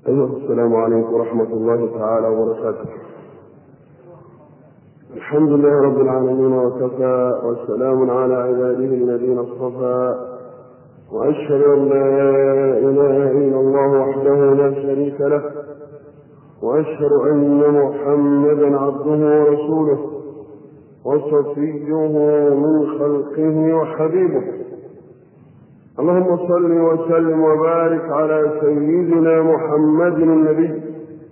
أيها السلام عليكم ورحمة الله تعالى وبركاته. الحمد لله رب العالمين وكفى، والسلام على عباده الذين اصطفى، وأشهد أن لا إله إلا الله وحده لا شريك له، وأشهد أن محمدا عبده ورسوله وصفيه من خلقه وحبيبه. اللهم صل وسلم وبارك على سيدنا محمد النبي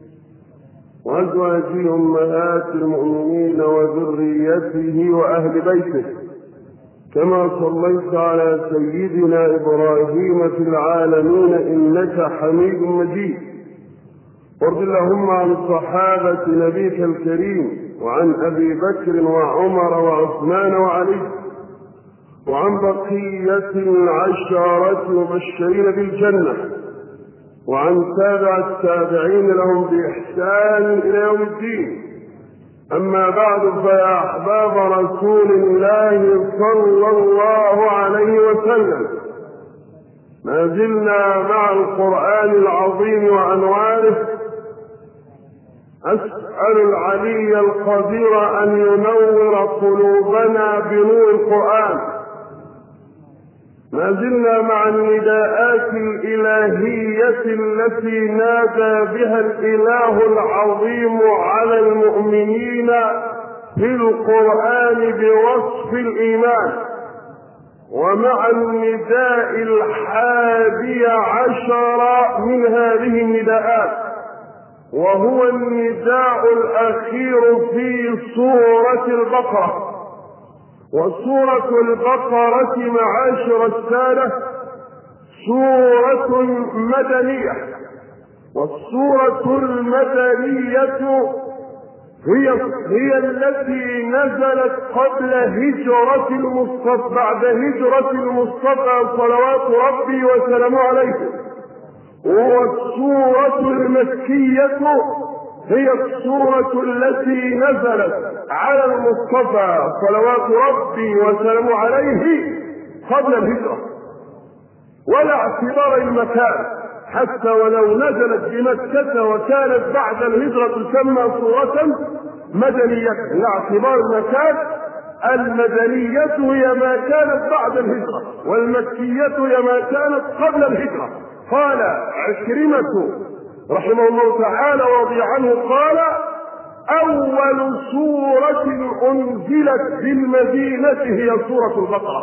وأزواجه أمهات المؤمنين وذريته وأهل بيته، كما صليت على سيدنا إبراهيم في العالمين إنك حميد مجيد. وارض اللهم عن صحابة نبيك الكريم، وعن أبي بكر وعمر وعثمان وعلي، وعن بقية العشرة المبشرين بالجنة، وعن تابع التابعين لهم بإحسان إلى يوم الدين. أما بعد، فيا أحباب رسول الله صلى الله عليه وسلم، ما زلنا مع القرآن العظيم وأنواره. أسأل العلي القدير أن ينور قلوبنا بنور القرآن. ما زلنا مع النداءات الإلهية التي نادى بها الإله العظيم على المؤمنين في القرآن بوصف الإيمان، ومع النداء 11 من هذه النداءات، وهو النداء الأخير في سورة البقرة. وسورة البقرة معاشر السادة سورة مدنية، والسورة المدنية هي التي نزلت قبل هجرة المصطفى، بعد هجرة المصطفى صلوات ربي وسلامه عليه. والسورة المكية هي السورة التي نزلت على المصطفى صلوات ربي وسلامه عليه قبل الهجرة، ولا اعتبار المكان، حتى ولو نزلت بمكة وكانت بعد الهجرة تسمى سورة مدنية، لا اعتبار المكان. المدنية هي ما كانت بعد الهجرة، والمكية هي ما كانت قبل الهجرة. قال عكرمة رحمه الله تعالى ورضي عنه قال: أول سورة أنزلت بالمدينة هي سورة البقرة.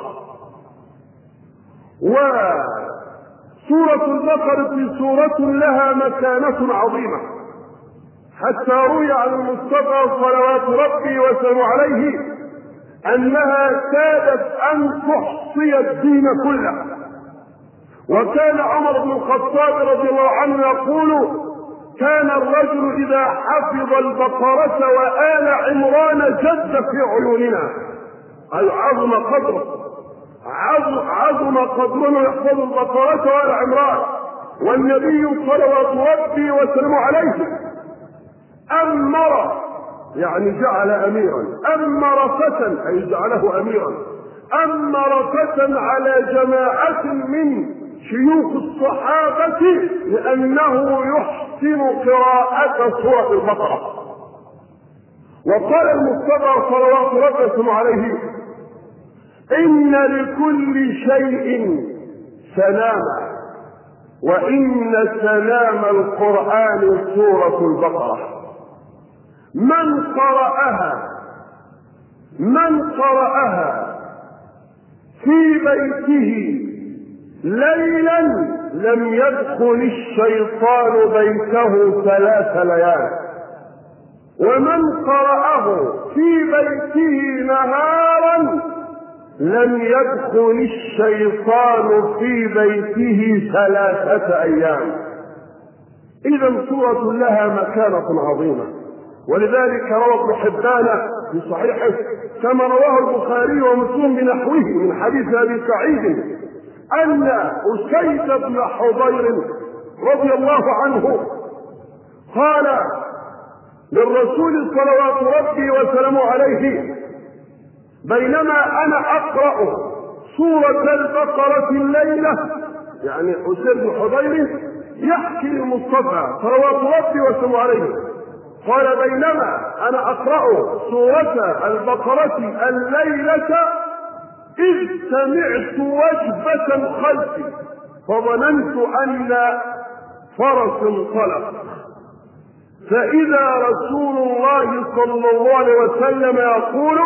وسورة البقرة سورة لها مكانة عظيمة، حتى روي عن المصطفى صلوات ربي وسلامه عليه أنها كادت أن تحصي الدين كله. وكان عمر بن الخطاب رضي الله عنه يقول: كان الرجل إذا حفظ البقرة وآل عمران جد في عيوننا، أي عظم قدره، عظم قدره يحفظ البقرة وآل عمران. والنبي صلوات ربي وسلامه عليه أمر، يعني جعل أميرا، أمر فتى أي جعله أميرا، أمر فتى على جماعة من شيوخ الصحابة لأنه يحسن قراءة سورة البقرة. وقال المصطفى صلوات ربي وسلامه عليه: إن لكل شيء سلاما، وإن سلام القرآن سورة البقرة. من قرأها في بيته ليلا لم يدخل الشيطان بيته 3 ليال، ومن قرأه في بيته نهارا لم يدخل الشيطان في بيته 3 أيام. إذا سورة لها مكانة عظيمة. ولذلك روى ابن حبان في صحيحه كما رواه البخاري ومسلم بنحوه من حديث أبي سعيد أن أسيد بن حضير رضي الله عنه قال للرسول صلوات ربي وسلامه عليه: بينما أنا أقرأ سورة البقرة الليلة، يعني أسيد بن حضير يحكي المصطفى صلوات ربي وسلامه عليه قال بينما انا اقرا سوره البقره الليله اذ سمعت وجبه خلفي فظننت ان فرس انطلق فاذا رسول الله صلى الله عليه وسلم يقول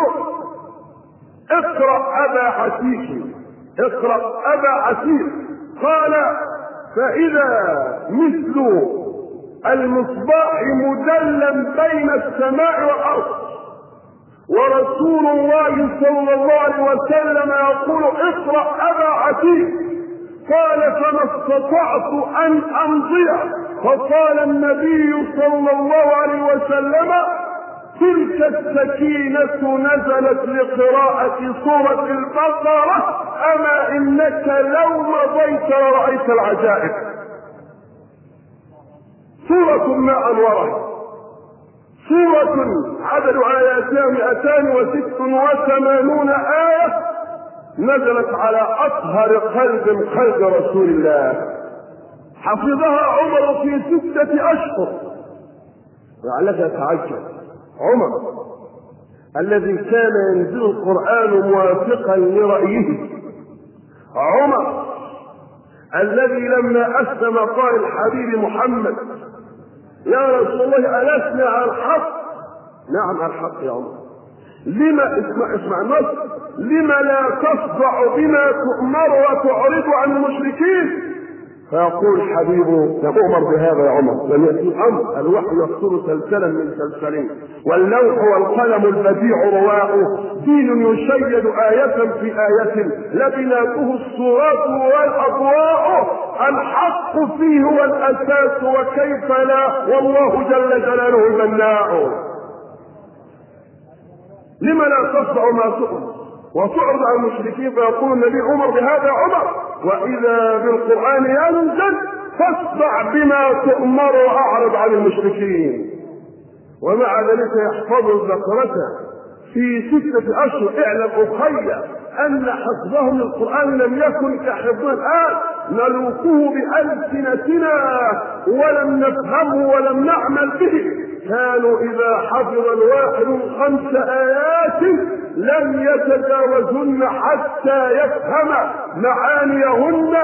اقرا ابا عتيق اقرا ابا عتيق. قال فاذا مثل المصباح مدلا بين السماء والارض ورسول الله صلى الله عليه وسلم يقول اقرا ابا عتيق. قال فما استطعت ان امضي فقال النبي صلى الله عليه وسلم تلك السكينة نزلت لقراءة سورة البقرة أما إنك لو مضيت لرأيت العجائب. سورة ما أنورها، سورة عدد آياتها 286 آية نزلت على أطهر قلب رسول الله، حفظها عمر في 6 أشهر. لعلك تعجب عمر الذي كان ينزل القرآن موافقا لرأيه، عمر الذي لما أسلم قال الحبيب محمد يا رسول الله ألسنا على الحق؟ نعم على الحق يا عمر. لما اسمع النص، لما لا تصدع بما تؤمر وتعرض عن المشركين؟ فيقول الحبيب يؤمر بهذا يا عمر. لم يأتي الأمر الوحي يصدر سلسلا من سلسلين واللوح والقلم البديع رواء دين يشيد آية في آية لبناته الصورات والأضواء الحق فيه هو الأساس وكيف لا والله جل جلاله المناع. لما لا تصدع ما تؤمر وتعرض عن المشركين؟ فيقول النبي عمر بهذا عمر وإذا بالقرآن ينزل فاصدع بما تؤمر وأعرض عن المشركين. ومع ذلك يحفظ البقرة في 6 أشهر. اعلم أخي أن حفظهم للقرآن لم يكن كحفظنا الآن نلوكه بألسنتنا ولم نفهمه ولم نعمل به. كانوا إذا حفظ الواحد 5 آيات لم يتجاوزن حتى يفهم معانيهن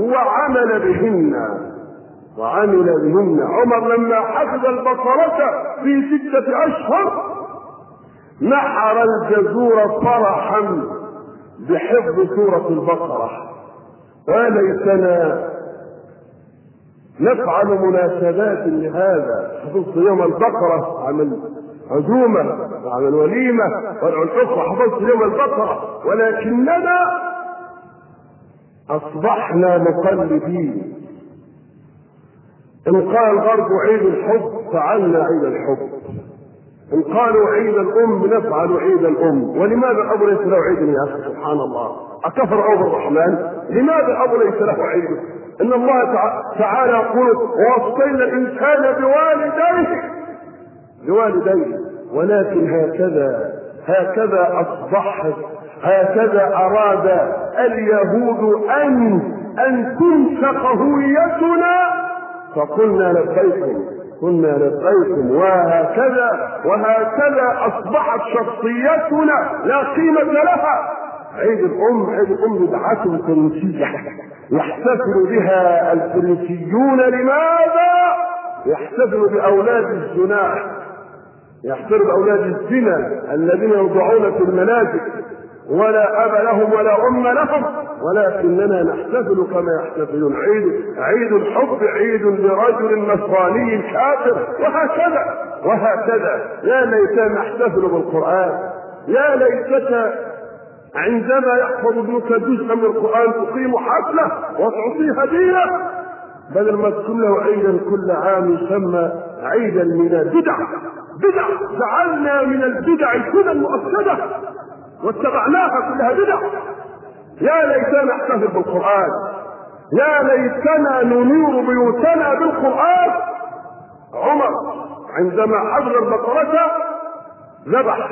وعمل بهن. عمر لما حفظ البقرة في 6 أشهر نحر الجزور فرحا بحفظ سورة البقرة. وليتنا نفعل مناسبات لهذا. حفظت يوم البقرة عمل عزومة وعمل وليمة وادعو الأخرى. حفظت يوم البقرة ولكننا أصبحنا مقلدين. إن قال الغرب عيد الحب فعلنا عيد الحب، إن قالوا عيد الأم نفعل عيد الأم. ولماذا الأب ليس له عيد يا أخي؟ سبحان الله، أكفر أبو الرحمن؟ لماذا الأب ليس له عيد؟ إن الله تعالى يقول ووصينا الإنسان بوالديه. ولكن هكذا أصبحت، هكذا أراد اليهود أن تنسخ هويتنا فقلنا لبيكم. وهكذا أصبحت شخصيتنا لا قيمة لها. عيد الأم بدعة فرنسية يحتفل بها الفرنسيون. لماذا؟ يحتفل بأولاد الزنا الذين يوضعون في المنازل ولا أب لهم ولا أم لهم، ولكننا نحتفل كما يحتفلون. عيد الحب عيد لرجل نصراني كافر، وهكذا. يا ليتنا نحتفل بالقرآن، يا ليتك عندما يحفظ ابنك جزءا من القرآن تقيم حفلة وتعطيه هدية بدل ما تكون له عيدا كل عام يسمى عيد الميلاد. بدع جعلنا من البدع سنن مؤكدة واتبعناها كلها بدع. يا ليتنا نحتفل بالقرآن، يا ليتنا ننير بيوتنا بالقرآن. عمر عندما حضر البقرة ذبح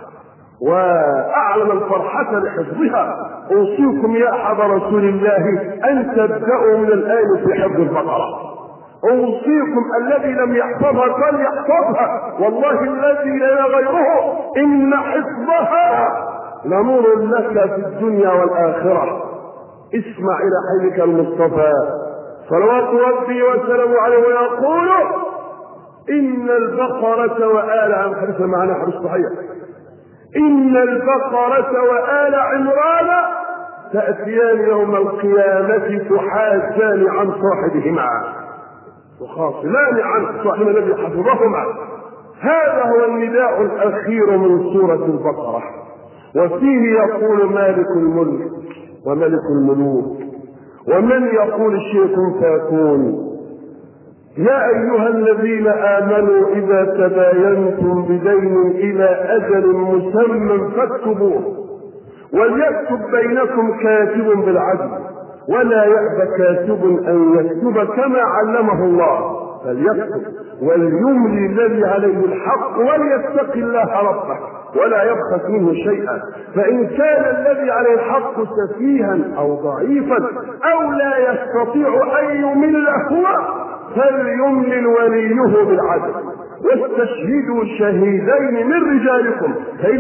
وأعلن الفرحة لحفظها. أوصيكم يا أحد رسول الله أن تبدأوا من الآن في حفظ البقرة. أوصيكم الذي لم يحفظها فليحفظها، والله الذي لا غيره إن حفظها لنور لك في الدنيا والآخرة. اسمع إلى حبيبك المصطفى صلوات ربي وسلامه عليه ويقول إن البقرة وآل عمران، حديث معنا حديث صحيح، إن البقرة وآل عمران تأتيان يوم القيامة تحاجان عن صاحبهما، تخاصمان عن صاحب الذي حفظهما. هذا هو النداء الأخير من سورة البقرة، وفيه يقول مالك الملك وملك الملوك، ومن يقول شيء فيكون. يا أيها الذين آمنوا إذا تداينتم بدين إلى أجل مسمى فاكتبوه، وليكتب بينكم كاتب بالعدل، ولا يأبى كاتب أن يكتب كما علمه الله، فليكتب وليملي الذي عليه الحق وليتق الله ربه ولا يبخس منه شيئا، فإن كان الذي عليه الحق سفيها أو ضعيفا أو لا يستطيع أن يمل هو فليملل وليه بالعدل، واستشهدوا شهيدين من رجالكم فإن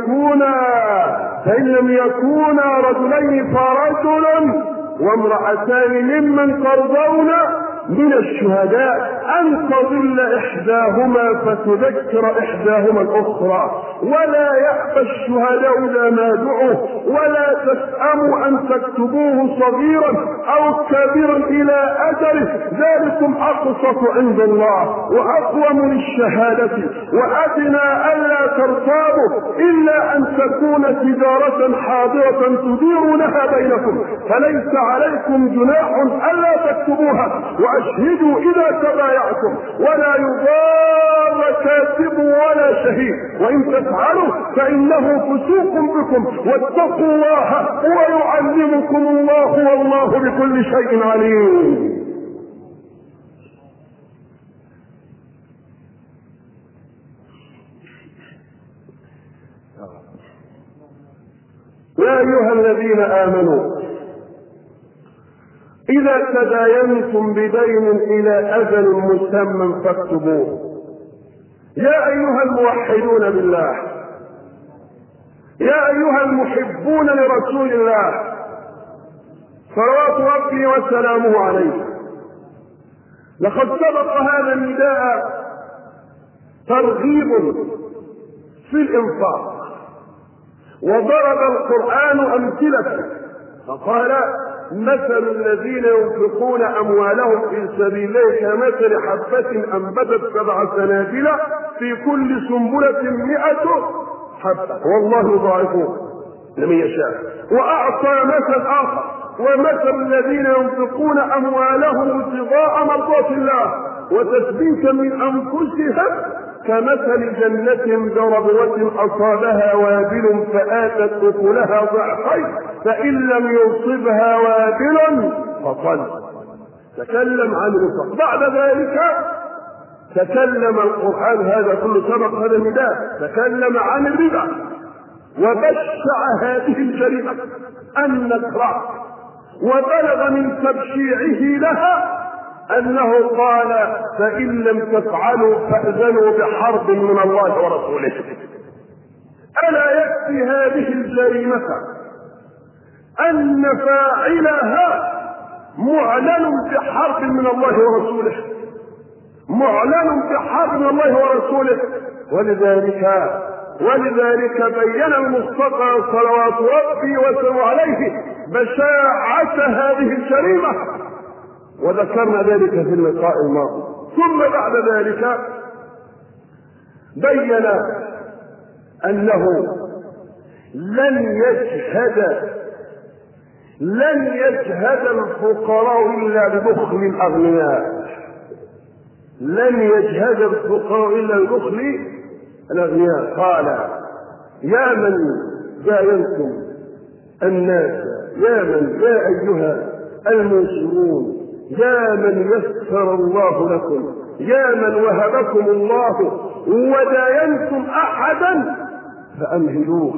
لم يكونا رجلين فرجل وامرأتان ممن ترضون من الشهداء أن تضل إحداهما فتذكر إحداهما الأخرى، ولا يأبى الشهداء إذا ما دعوا، ولا تسأموا أن تكتبوه صغيرا أو كبيرا إلى أجله، ذلكم أقسط عند الله وأقوم للشهادة وأدنى ألا ترتابوا إلا أن تكون تجارة حاضرة تديرونها بينكم، فليس عليكم جناح ألا تكتبوها، وأشهدوا إذا تبايعتم، ولا يضار كاتب ولا شهيد، وإن تفعلوا فإنه فسوق بكم، واتقوا الله ويعلمكم الله والله بكل شيء عليم. يا أيها الذين آمنوا إذا تداينتم بدين إلى أجل مسمى فاكتبوه. يا أيها الموحدون بالله، يا أيها المحبون لرسول الله صلوات ربي وسلامه عليه، لقد سبق هذا النداء ترغيب في الإنفاق، وضرب القرآن أمثلة فقال مثل الذين ينفقون أموالهم في سبيل الله كمثل حبة أنبتت 7 سنابل في كل سنبلة 100 حبة والله يضاعفه لمن يشاء. وأعطى مثل آخر ومثل الذين ينفقون أموالهم ابتغاء مرضات الله وتثبيتا من أنفسهم كمثل جنة بربوة أصابها وابل فآتت أكلها ضعفين فإن لم يصبها وابل فطل. تكلم عن الرزق. بعد ذلك تكلم القرآن، هذا كله سبق هذا النداء، تكلم عن الربا وبشع هذه الجريمة النكراء، وبلغ من تبشيعه لها أنه قال فإن لم تفعلوا فأذنوا بحرب من الله ورسوله. ألا يكفي هذه الجريمة أن فاعلها معلن بحرب من الله ورسوله، معلن بحرب من الله ورسوله. ولذلك بين المصطفى صلوات ربي وسلامه عليه بشاعة هذه الجريمة، وذكرنا ذلك في اللقاء الماضي. ثم بعد ذلك بين أنه لن يجهد الفقراء إلا ببخل الأغنياء، لن يجهد الفقراء إلا ببخل الأغنياء. قال يا من داينتم الناس، يا أيها المنصرون، يا من يسر الله لكم، يا من وهبكم الله وداينتم أحدا فأمهلوه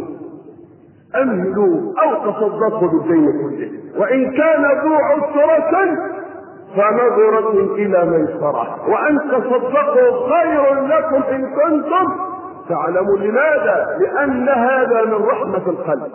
أو تصدقوا بالدين كله، وإن كان ذو عسرة فنظرة إلى ميسرة وأن تصدقوا خير لكم إن كنتم تعلموا. لماذا؟ لأن هذا من رحمة القلب.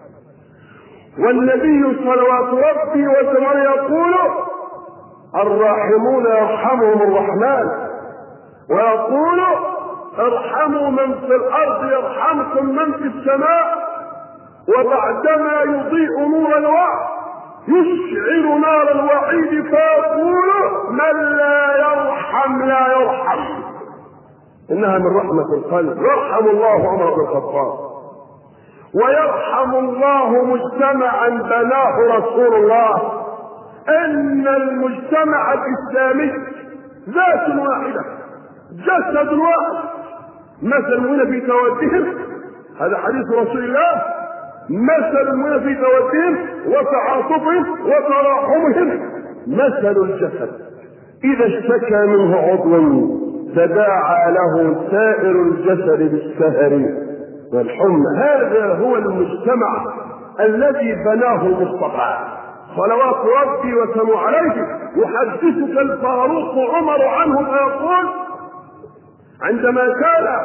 والنبي صلوات ربي وسلامه يقول الراحمون يرحمهم الرحمن، ويقول ارحموا من في الأرض يرحمكم من في السماء. وبعدما يضيء نور الوعي يشعل نار الوعيد فيقول من لا يرحم لا يرحم. إنها من رحمة القلب. يرحم الله عمر بن الخطاب، ويرحم الله مجتمعا بناه رسول الله. إن المجتمع الإسلامي ذات واحدة جسد واحد، مثل المؤمنين في تودهم، هذا حديث رسول الله، مثل المؤمنين في تودهم وتعاطفهم وتراحمهم مثل الجسد إذا اشتكى منه عضو تداعى له سائر الجسد بالسهر والحمى. هذا هو المجتمع الذي بناه المصطفى صلوات ربي وسلامه عليه. يحدثك الفاروق عمر عنه فيقول عندما كان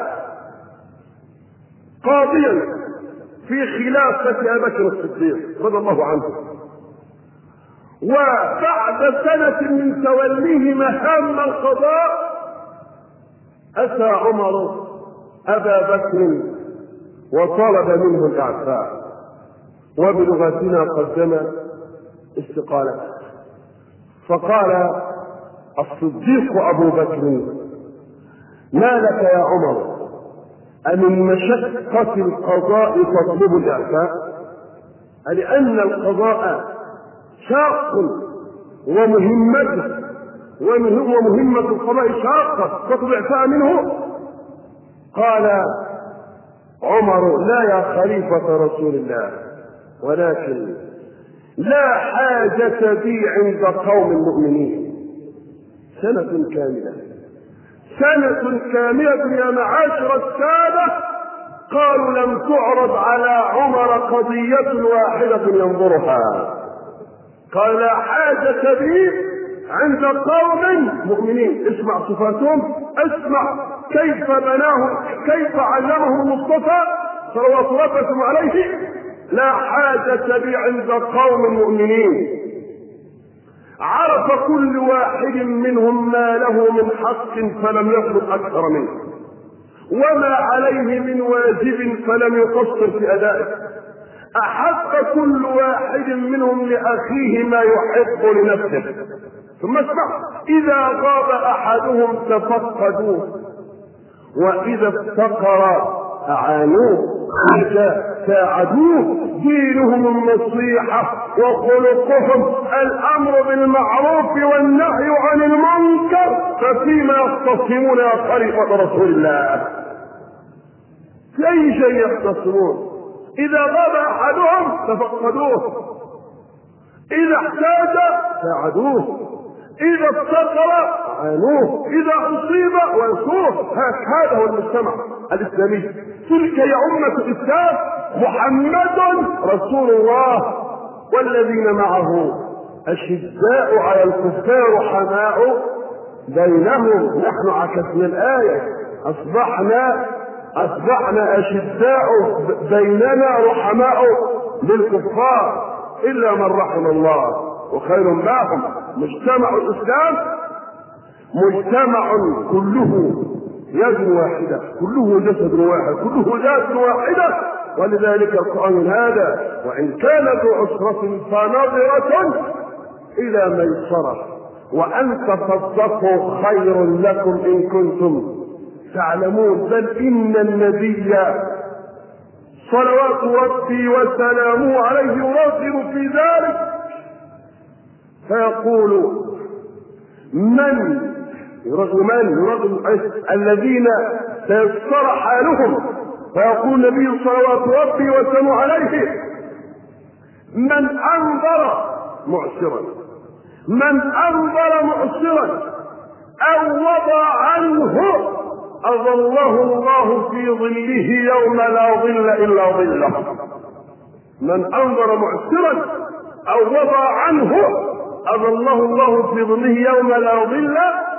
قاضيا في خلافة أبي بكر الصديق رضي الله عنه، وبعد سنة من توليه مهام القضاء أتى عمر أبا بكر وطلب منه الإعفاء، وبلغتنا قدم استقالته. فقال الصديق أبو بكر ما لك يا عمر، أمن مشقة القضاء تطلب الإعفاء؟ لأن القضاء شاق ومهمة القضاء شاقة تطلب الإعفاء منه. قال عمر لا يا خليفة رسول الله، ولكن لا حاجة بي عند قوم المؤمنين. سنة كاملة يا معاشر السادة قالوا لم تعرض على عمر قضية واحدة ينظرها. قال لا حاجة بي عند قوم مؤمنين. اسمع صفاتهم، اسمع كيف بناه، كيف علمه المصطفى صلوات الله وسلامه عليه. لا حاجة بي عند قوم مؤمنين عرف كل واحد منهم ما له من حق فلم يطلب أكثر منه، وما عليه من واجب فلم يقصر في أدائه. أحق كل واحد منهم لأخيه ما يحب لنفسه. ثم اسمع إذا غاب أحدهم تفقدوه، وإذا افتقر أعانوه، إذا ساعدوه. دينهم النصيحة وخلقهم الأمر بالمعروف والنهي عن المنكر، ففيما يختصمون يا خليفة رسول الله؟ في أي شيء يختصمون؟ إذا غاب أحدهم تفقدوه، إذا احتاج ساعدوه، إذا افتقر عانوه، إذا أصيب ويصوه. هذا هو المجتمع الإسلامي. تلك يا أمة الإسلام محمد رسول الله والذين معه أشداء على الكفار رحماء بينهم. نحن عكسنا الآية، أصبحنا أشداء بيننا رحماء بالكفار إلا من رحم الله وخير معهم. مجتمع الإسلام مجتمع كله يد واحدة، كله جسد واحد، كله ذات واحدة. ولذلك القرآن هذا وإن كان ذو عسرة فنظرة إلى ميسرة وأن تصدقوا خير لكم إن كنتم تعلمون. بل إن النبي صلوات ربي وسلامه عليه يرغب في ذلك فيقول من يرغب الذين تيسر حالهم. فيقول النبي صلوات ربي وسلامه عليه من أنظر معسرا أو وضع عنه أظله الله في ظله يوم لا ظل إلا ظله. من أنظر معسرا أو وضع عنه أظله الله في ظله يوم لا ظل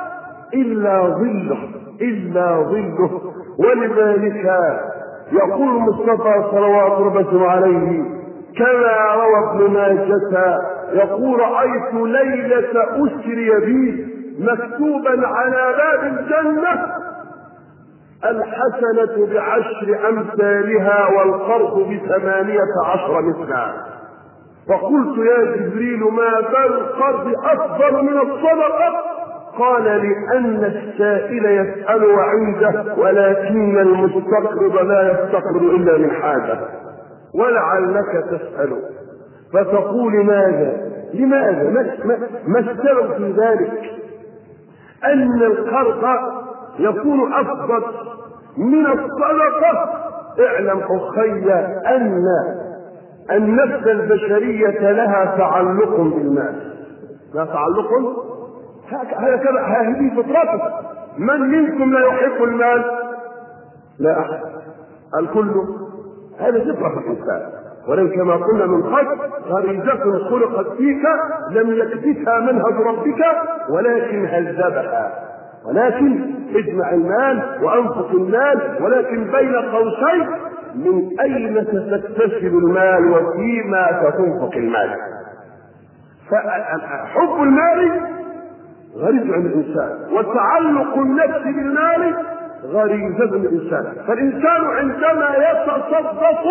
إلا ظله. ولذلك يقول المصطفى صلوات ربه عليه كما روى ابن ماجه يقول رأيت ليلة أسري بي مكتوبا على باب الجنة الحسنة ب10 أمثالها والقرض ب18 مثلها. فقلت يا جبريل ما بال القرض أفضل من الصدقة؟ قال لأن السائل يسأل وعنده ولكن المستقرض لا يستقرض إلا من حاجة. ولعلك تسأل فتقول لماذا ما السبب في ذلك؟ أن القرض يكون أفضل من الصدقة. اعلم أخي أن النفس البشرية لها تعلق بالمال، لا تعلق هكذا، هذه فطرته. من منكم لا يحب المال؟ لا أحد، الكل. هذا فطرة في الإنسان، ولكن كما قلنا من قبل غريزة خلقت فيك لم يكتفها منهج ربك ولكن هذبها. ولكن اجمع المال وانفق المال، ولكن بين قوسين من اين ستكتسب المال وفيما ستنفق المال. فحب المال غريزة عند الانسان، وتعلق النفس بالمال غريزة عند الانسان. فالانسان عندما يتصدق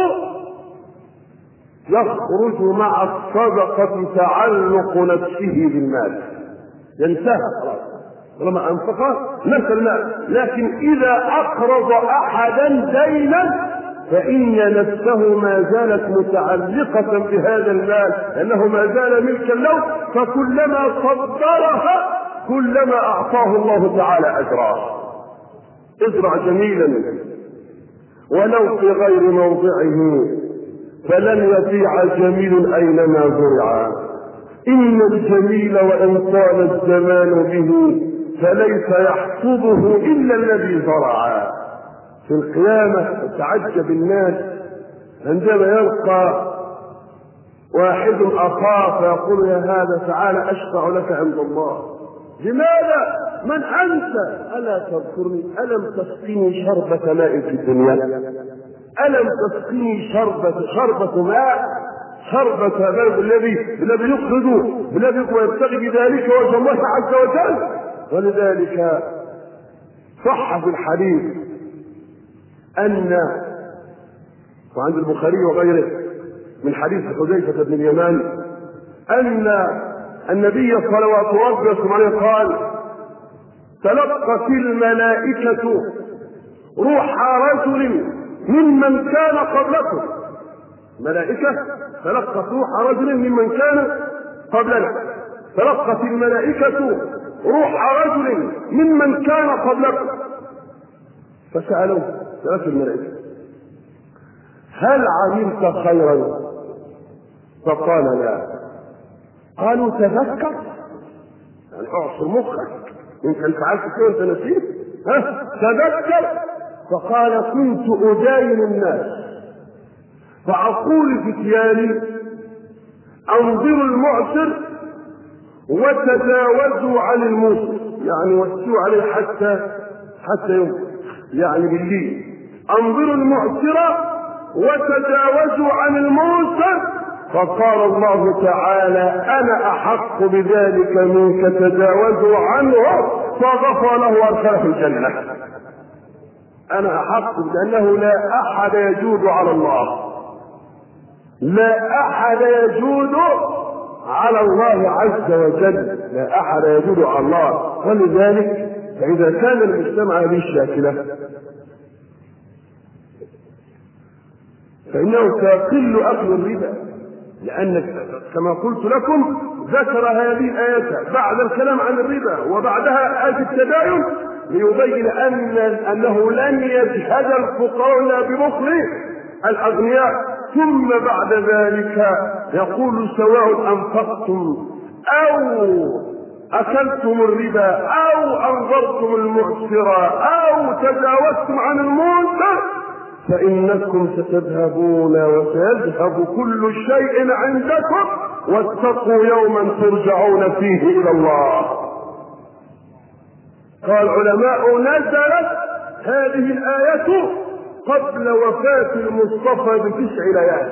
يخرج مع الصدقة تعلق نفسه بالمال، ينتهى خلاص طالما انفقه نفس المال. لكن اذا اقرض احدا دينا فان نفسه ما زالت متعلقة بهذا المال لانه ما زال ملكا له، فكلما صدرها كلما اعطاه الله تعالى اجراه. ازرع جميلا ولو في غير موضعه فلن يضيع جميل اينما زرع. ان الجميل وان طال الزمان به فليس يحفظه الا الذي زرع. في القيامة تعجب الناس عندما يلقى واحد اخاه فيقول يا هذا تعالى اشفع لك عند الله. لماذا؟ من انت؟ الا تذكرني؟ الم تسقيني شربة ماء في الدنيا؟ الم تسقيني شربة ماء، شربة ماء الذي يقصد بالذي يبتغي بذلك وجه الله عز وجل. ولذلك صح في الحديث أن وعند البخاري وغيره من حديث حذيفة بن اليمان أن النبي صلوات ربه وسلامه عليه قال تلقت الملائكة روح رجل ممن كان قبلكم. ملائكة تلقت روح رجل ممن كان قبلنا. تلقت الملائكة روح رجل ممن كان قبلكم. فسألوه ثلاث الملائكة هل عملت خيرا؟ فقال لا. قالوا تذكر، يعني اعصر مخك، يمكن فعلت شيء وانت نسيت، تذكر. فقال كنت أداين الناس فأقول فتياني أنظروا المعسر وتجاوزوا عن الموسر، يعني وسعوا عليه حتى يوم، يعني بالليل. أنظروا المعسر وتجاوزوا عن الموسر. فقال الله تعالى أنا أحق بذلك منك، تجاوزوا عنه فغفر له وأدخله الجنة. أنا أحق، لأنه لا أحد يجود على الله، لا أحد يجود على الله عز وجل، لا أحد يجود على الله. ولذلك فإذا كان المجتمع هذه الشاكلة فإنه سيقل أكل الربا، لأن كما قلت لكم ذكر هذه الآية بعد الكلام عن الربا وبعدها آية التداين ليبين أنه لن يجهد الفقراء إلا ببخل الأغنياء. ثم بعد ذلك يقول سواء أنفقتم أو أكلتم الربا أو أنظرتم المعسرة أو تجاوزتم عن المنكر فإنكم ستذهبون وسيذهب كل شيء عندكم واتقوا يوما ترجعون فيه إلى الله. قال العلماء نزلت هذه الآية قبل وفاة المصطفى ب9 ليال.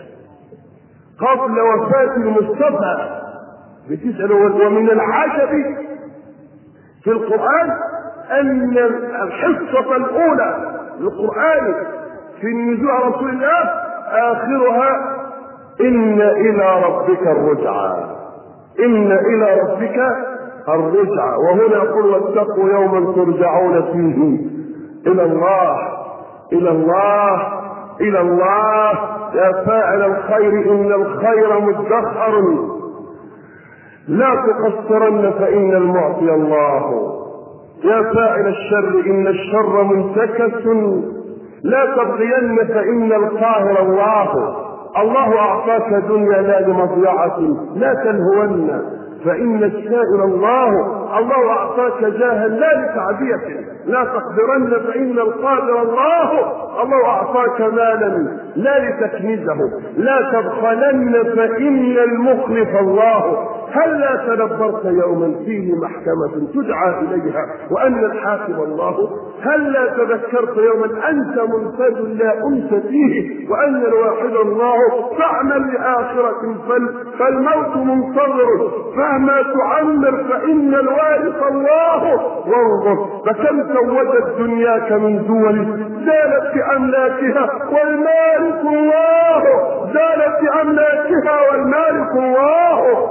قبل وفاة المصطفى ب9 ليال. ومن العجب في القرآن أن الحصة الأولى للقرآن في النزول على رسول الله آخرها إن إلى ربك الرجعى. إن إلى ربك الرجعى. وهنا يقول واتقوا يوما ترجعون فيه إلى الله إلى الله إلى الله. يا فاعل الخير إن الخير مدخر، لا تقصرن فإن المعطي الله. يا فاعل الشر إن الشر منتكس، لا تبغين فإن القاهر الله. الله أعطاك دنيا لا لمضيعة، لا تلهون فإن السائل الله. الله أعطاك جاها لا لتعدية، لا تقدرن فإن القادر الله. الله أعطاك مالا لا لتكنزه، لا تبخلن فإن المخلف الله. هلا تدبرت يوما فيه محكمة تدعى إليها وأن الحاكم الله؟ هلا تذكرت يوما أنت منفذ لا أنت فيه وأن الواحد الله؟ فاعمل لآخرة فالموت منتظر، فما تعمر فإن الوارث الله. وانظر فكم زودت دنياك من دول زالت بأملاكها والمالك الله. زالت بأملاكها والمالك الله.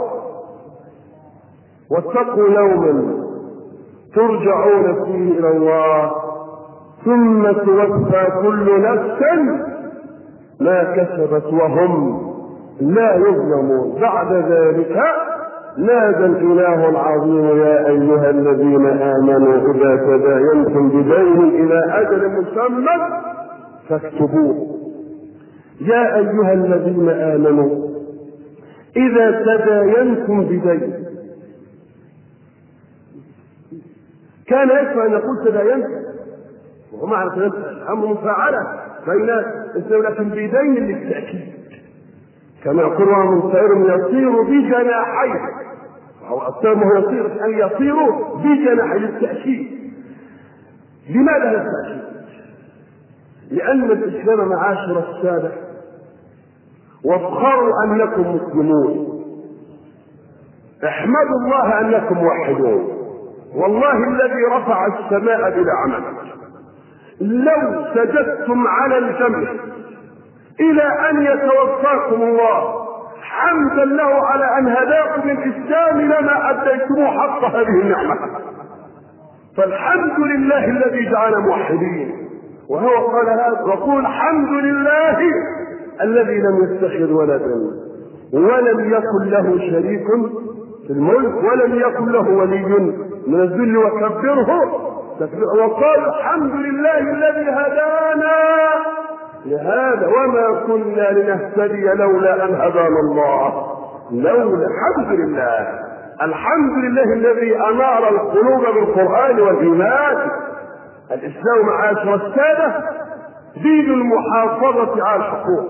واتقوا يوما ترجعون فيه إلى الله ثم توفى كل نفس ما كسبت وهم لا يظلمون. بعد ذلك نادى الإله العظيم يا أيها الذين آمنوا إذا تداينتم بدين إلى أجل مسمى فاكتبوه. يا أيها الذين آمنوا إذا تداينتم بدين. كان يكفي أن يقول تداينتم وهو معنى تداينتم الأمر مفاعلة بين لكن بدين للتأكيد كما يقول ومن سائر يطير بجناحيه. أو الترم يطير أن يطير بجناحيه للتأكيد. لماذا للتأكيد؟ لأن الإسلام معاشر السادة وافخروا أنكم مسلمون، احمدوا الله أنكم موحدون. والله الذي رفع السماء بلا عمل لو سجدتم على الجمع إلى أن يتوفاكم الله حمدا له على أن هداكم للإسلام لما أديتموه حق هذه النعمة. فالحمد لله الذي جعل موحدين. وهو قال هذا وقول الحمد لله الذي لم يتخذ ولدا ولم يكن له شريك في الملك ولم يكن له ولي من الذل وكبره. وقال الحمد لله الذي هدانا لهذا وما كنا لنهتدي لولا أن هدانا الله. لولا الحمد لله. الحمد لله الذي أنار القلوب بالقرآن والإيمان. الإسلام معاشر السادة دين المحافظة على الحقوق.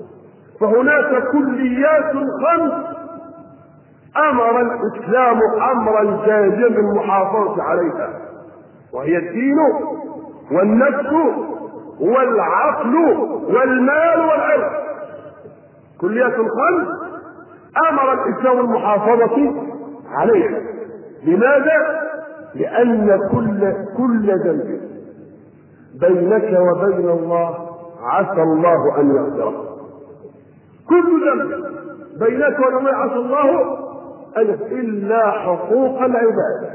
فهناك كليات 5 أمر الإسلام أمرا جازما بالمحافظة عليها، وهي الدين والنفس والعقل والمال والعرض. كليات 5 أمر الإسلام المحافظة عليها. لماذا؟ لأن كل ذنب بينك وبين الله عسى الله أن يغفره. كل ذنب بينك وبين الله عسى الله إلا حقوق العباد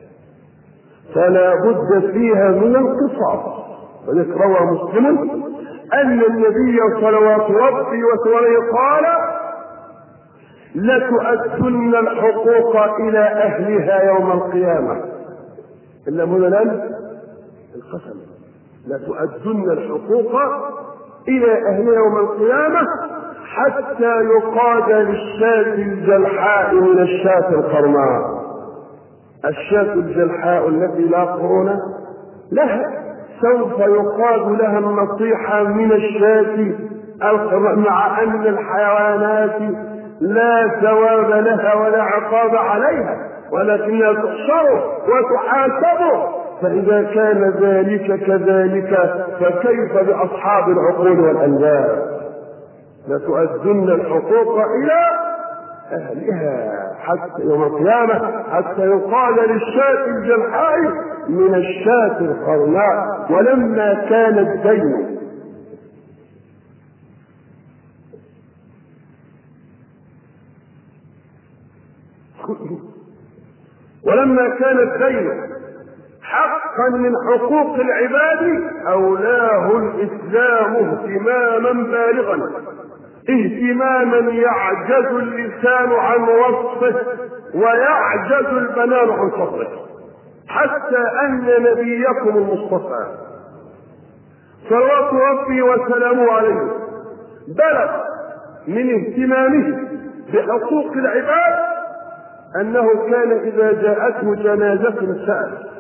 فلا بد فيها من القصاص. وذكر مسلم أن النبي صلوات ربي وسلامه قال لتؤدن الحقوق إلى أهلها يوم القيامة. إلا هنا القسم لتؤدن الحقوق إلى أهلها يوم القيامة حتى يقاد للشاة الجلحاء من الشاة القرناء. الشاة الجلحاء التي لا قرون لها سوف يقاد لها النصيحة من الشاة القرناء، مع أن الحيوانات لا ثواب لها ولا عقاب عليها، ولكنها تحشر وتحاسب. فإذا كان ذلك كذلك فكيف بأصحاب العقول والألباب؟ لتؤدن الحقوق إلى أهلها حتى يوم القيامة، حتى يقال للشاة الجمحاء من الشاة القرناء. ولما كان الدين حقا من حقوق العباد أولاه الإسلام اهتماما بالغا، اهتماما يعجز اللسان عن وصفه ويعجز البنان عن فضله، حتى أن نبيكم المصطفى صلوات ربي وسلامه عليه بلغ من اهتمامه بحقوق العباد أنه كان إذا جاءته جنازة سأل